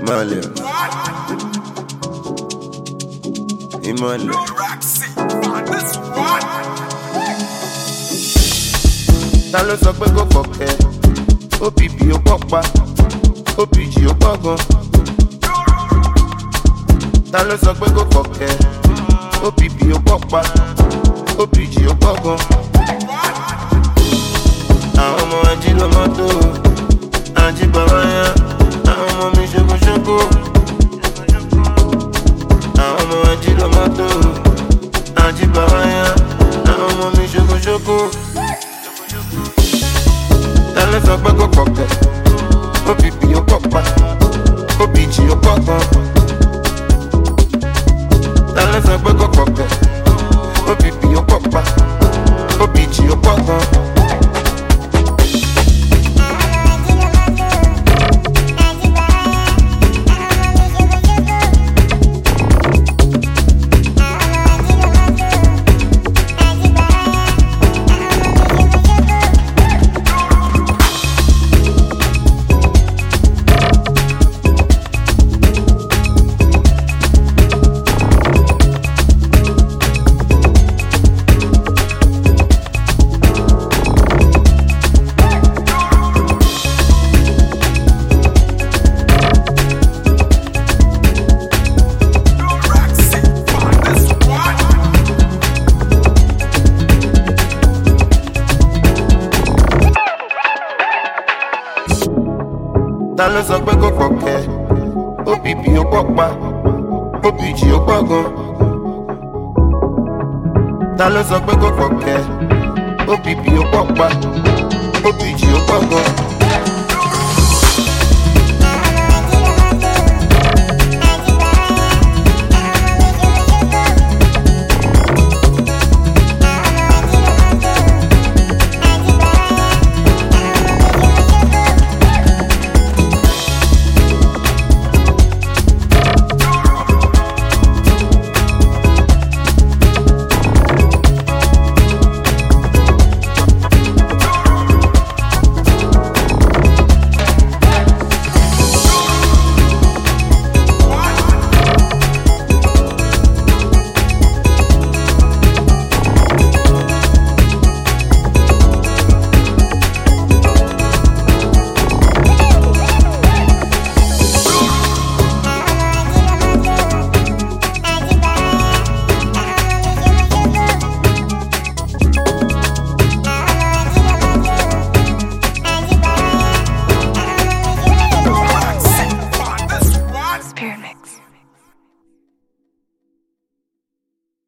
Ìmọ̀lẹ̀. Ìmọ̀lẹ̀. Ta ló sọ pé kò kọ̀kẹ́? OPP ó pọ̀ pa, OPG ó pọ̀ gan. Ta ló sọ pé kò kọ̀kẹ́? OPP ó pọ̀ pa, OPG ó pọ̀ gan. Àwọn ọmọ ají ló mọ́tò, ají bàbá yá. Àwọn ọmọ mi ṣokoṣoko. Àwọn ọmọ ají ló mọ́tò, ají bàbá yá. Àwọn ọmọ mi ṣokoṣoko. Ta ló sọ pé kò kọ̀kẹ́? OPP ó pọ̀ pa, OPG ó pọ̀ gan. Ta ló sọ pé kò kọ̀kẹ́? OPP ó pọ̀ pa, OPG ó pọ̀ gan. Ta ló sọ pé kò kọ̀kẹ́? OPP ó pọ̀ pa, OPG ó pọ̀ gan. Ta ló sọ pé kò kọ̀kẹ́? OPP ó pọ̀ pa, OPG ó pọ̀ gan.